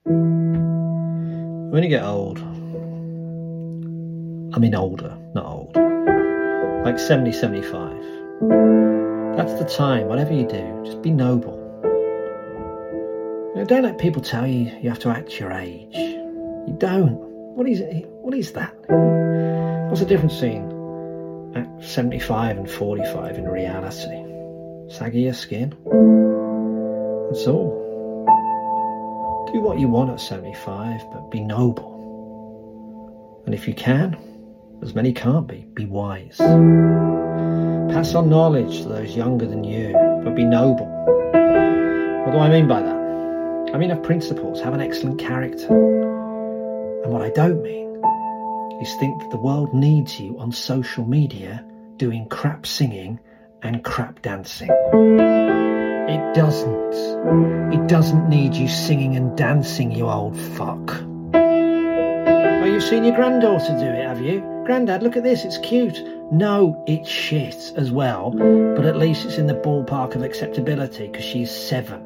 When you get old, I mean older, not old, like 70, 75, that's the time, whatever you do, just be noble. You know, don't let people tell you you have to act your age. You don't. What is that? What's the difference between at 75 and 45 in reality? Saggier skin. That's all. Do what you want at 75, but be noble. And if you can, as many can't be wise. Pass on knowledge to those younger than you, but be noble. What do I mean by that? I mean have principles, have an excellent character. And what I don't mean is think that the world needs you on social media doing crap singing and crap dancing. It doesn't. It doesn't need you singing and dancing, you old fuck. Oh, you've seen your granddaughter do it, have you? Grandad, look at this, it's cute. No, it's shit as well, but at least it's in the ballpark of acceptability because she's 7.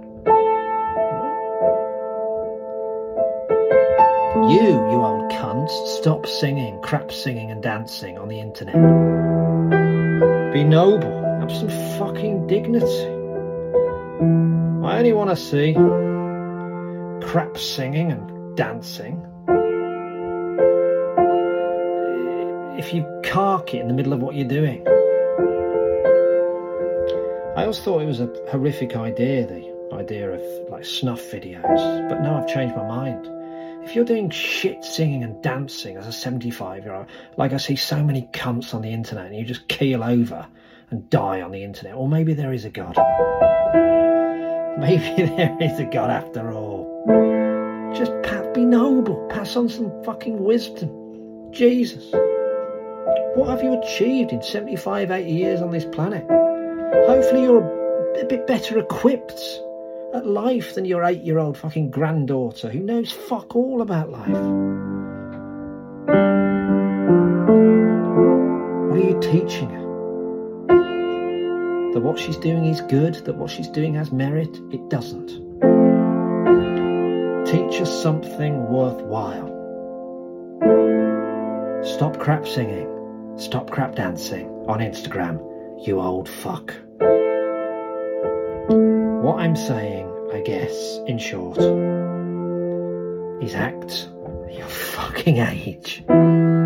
You old cunts, stop singing, crap singing and dancing on the internet. Be noble, have some fucking dignity. I only want to see crap singing and dancing if you cark it in the middle of what you're doing. I always thought it was a horrific idea, the idea of like snuff videos, but now I've changed my mind. If you're doing shit singing and dancing as a 75-year-old, like I see so many cunts on the internet, and you just keel over and die on the internet, or maybe there is a God. Maybe there is a God after all. Just be noble, pass on some fucking wisdom. Jesus. What have you achieved in 75, 80 years on this planet? Hopefully you're a bit better equipped at life than your 8-year-old fucking granddaughter who knows fuck all about life. What are you teaching her? That what she's doing is good, that what she's doing has merit? It doesn't. Teach her something worthwhile. Stop crap singing, stop crap dancing on Instagram, you old fuck. What I'm saying, I guess, in short, is act your fucking age.